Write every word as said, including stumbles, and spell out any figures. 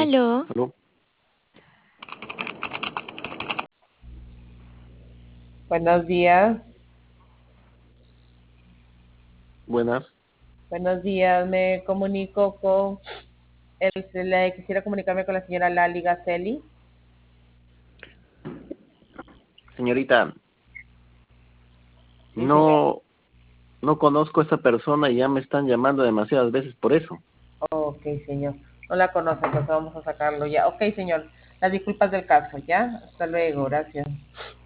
Aló, Aló, aló, Buenos días, buenas. buenos días. Me comunico con el, le quisiera comunicarme con la señora Lali Gaceli. Señorita, Sí, señor. no, no conozco a esta persona y ya me están llamando demasiadas veces por eso. Ok, señor. No la conoce, entonces vamos a sacarlo ya. Ok, señor. Las disculpas del caso, ¿ya? Hasta luego, gracias.